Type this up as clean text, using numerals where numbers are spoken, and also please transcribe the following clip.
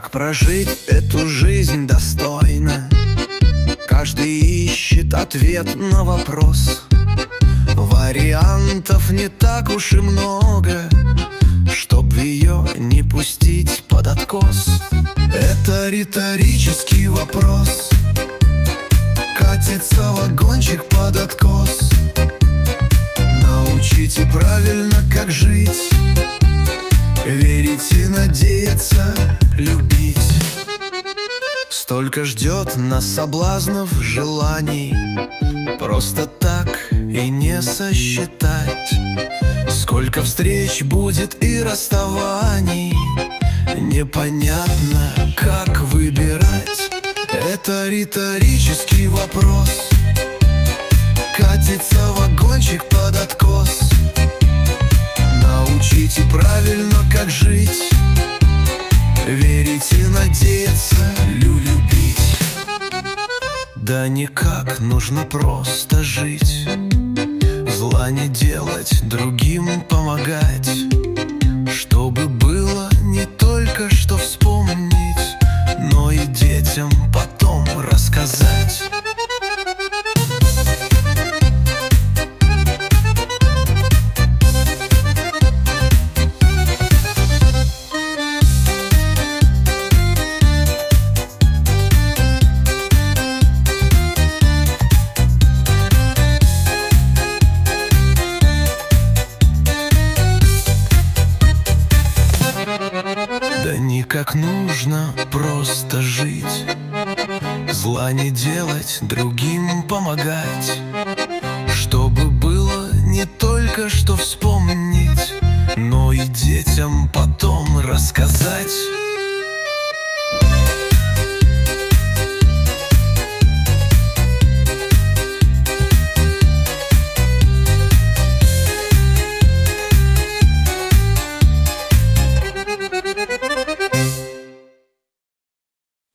Как прожить эту жизнь достойно? Каждый ищет ответ на вопрос. Вариантов не так уж и много, чтоб ее не пустить под откос. Это риторический вопрос. Катится вагончик под откос. Научите правильно, как жить, верить и надеяться, любить. Столько ждет нас соблазнов, желаний, просто так и не сосчитать. Сколько встреч будет и расставаний, непонятно, как выбирать. Это риторический вопрос. Катится вагончик под откос. Научите правильно, как жить, верить и надеяться, любить. Да никак, нужно просто жить, зла не делать, другим помогать, чтобы было не только что вспомнить, но и детям потом рассказать. Да никак, нужно просто жить, зла не делать, другим помогать, чтобы было не только что вспомнить, но и детям потом рассказать.